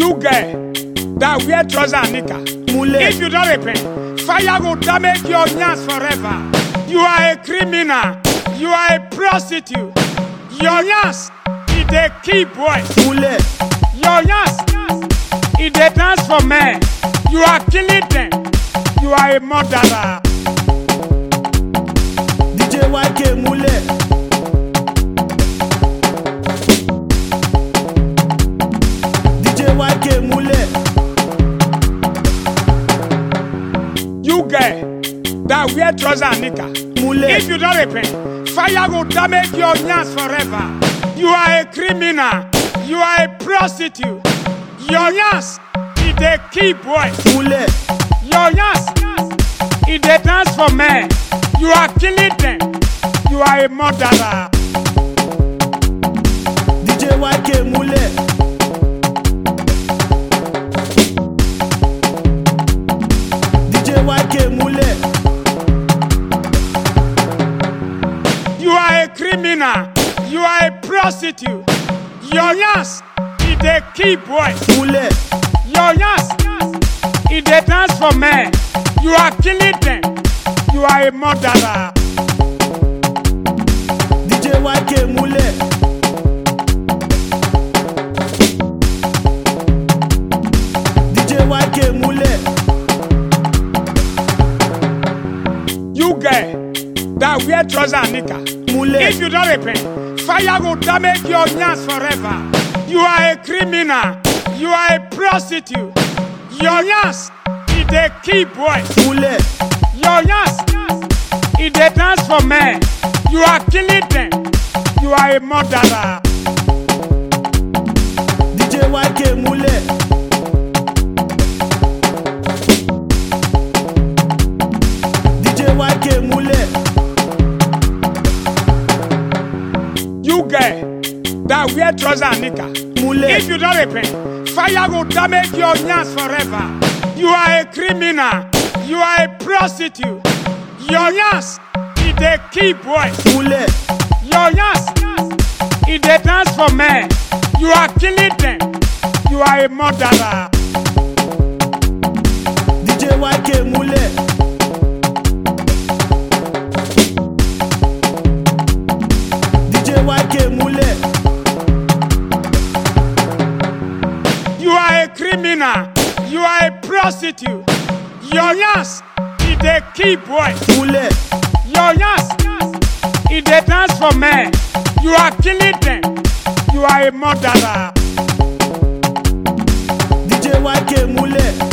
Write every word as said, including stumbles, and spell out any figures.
You girl that wear trouser and knicker. If you don't repent, fire will damage your nyash forever. You are a criminal. You are a prostitute. Your nyash is the key boy. Your nyash is the dance for men. You are killing them. You are a murderer. D J Y K Mule. D J Y K Mule. You girl that wear trouser and knicker. If you don't repent, fire will damage your nyash forever. You are a criminal. You are a prostitute. Your nyash is the key boy. Your nyash is the dance for men. You are killing them. You are a murderer. D J Y K Mule. D J Y K Mule. You are a criminal. You are a prostitute. Your nyash is the key boy. Your nyash is the dance for men. You are killing them. You are a murderer. D J Y K Mule. D J Y K Mule. You girl that wear trouser and knicker. If you don't repent, fire will damage your nyash forever. You are a criminal. You are a prostitute. Your nyash is the key boy. Your nyash is the dance for men. You are killing them. You are a murderer. D J Y K Mule. D J Y K Mule. You girl that wear trouser and knicker. If you don't repent, fire will damage your nyash forever. You are a criminal. You are a prostitute. Your nyash is the key boy. Your nyash is the dance for men. You are killing them. You are a murderer. D J Y K Mule. D J Y K Mule. You are a criminal. You are a prostitute. Your nyash is the key boy. Your nyash is the dance for men. You are killing them. You are a murderer. D J Y K Mule.